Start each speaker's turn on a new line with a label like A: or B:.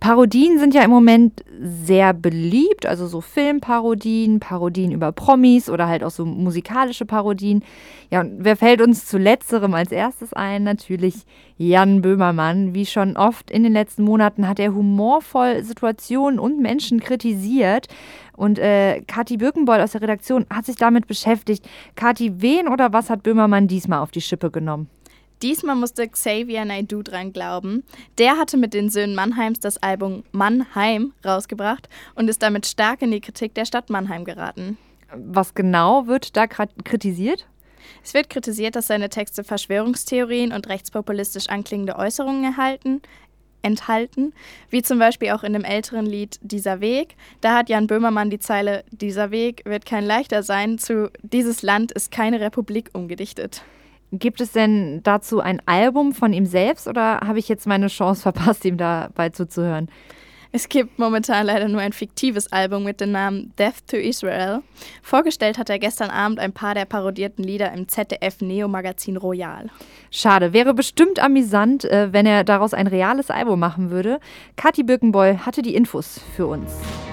A: Parodien sind ja im Moment sehr beliebt, also so Filmparodien, Parodien über Promis oder halt auch so musikalische Parodien. Ja, und wer fällt uns zu letzterem als erstes ein? Natürlich Jan Böhmermann. Wie schon oft in den letzten Monaten hat er humorvoll Situationen und Menschen kritisiert. Und Kathi Birkenbold aus der Redaktion hat sich damit beschäftigt. Kathi, wen oder was hat Böhmermann diesmal auf die Schippe genommen?
B: Diesmal musste Xavier Naidoo dran glauben. Der hatte mit den Söhnen Mannheims das Album Mannheim rausgebracht und ist damit stark in die Kritik der Stadt Mannheim geraten.
A: Was genau wird da kritisiert?
B: Es wird kritisiert, dass seine Texte Verschwörungstheorien und rechtspopulistisch anklingende Äußerungen enthalten, wie zum Beispiel auch in dem älteren Lied Dieser Weg. Da hat Jan Böhmermann die Zeile Dieser Weg wird kein leichter sein zu Dieses Land ist keine Republik umgedichtet.
A: Gibt es denn dazu ein Album von ihm selbst oder habe ich jetzt meine Chance verpasst, ihm dabei zuzuhören?
B: Es gibt momentan leider nur ein fiktives Album mit dem Namen Death to Israel. Vorgestellt hat er gestern Abend ein paar der parodierten Lieder im ZDF-Neo-Magazin Royal.
A: Schade, wäre bestimmt amüsant, wenn er daraus ein reales Album machen würde. Kathi Birkenbold hatte die Infos für uns.